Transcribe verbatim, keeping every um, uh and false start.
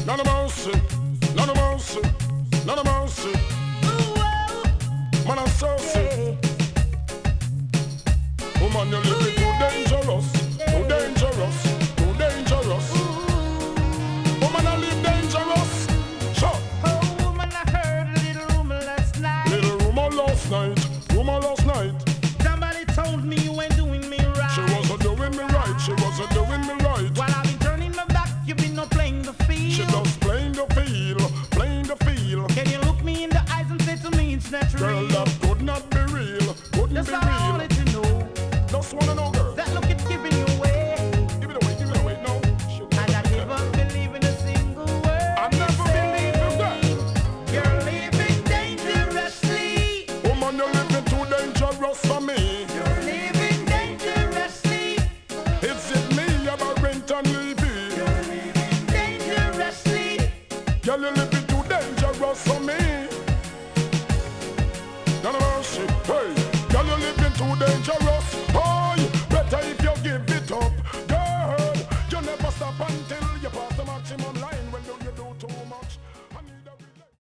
None of mercy, none of mercy, none of mercy. Man, I'm so sick. Woman, you're living too dangerous, too dangerous, too dangerous. Woman, I live dangerous. Sure. Oh, woman, I heard a little rumor last night. Little rumor last night, rumor last night. Somebody told me you ain't doing me right. She wasn't doing me right, she wasn't doing me right. While I've been turning my back, you've been not playing the field. She just playing the field, playing the field. Can you look me in the eyes and say to me it's not Girl, real? that could not be real, couldn't That's be all I real. wanted to know. Just wanna know, girl. That look it's giving you away. Give it away, give it away, no. Shoot. And I never believe in a single word. I you never say. believe in that. You're living dangerously. Woman, you're living too dangerous for me. You're living dangerously. Is it me, Barrington Levy? You're living dangerously. Girl, you're living too dangerous for me. None of mercy, hey. Girl, you're living too dangerous. Oh.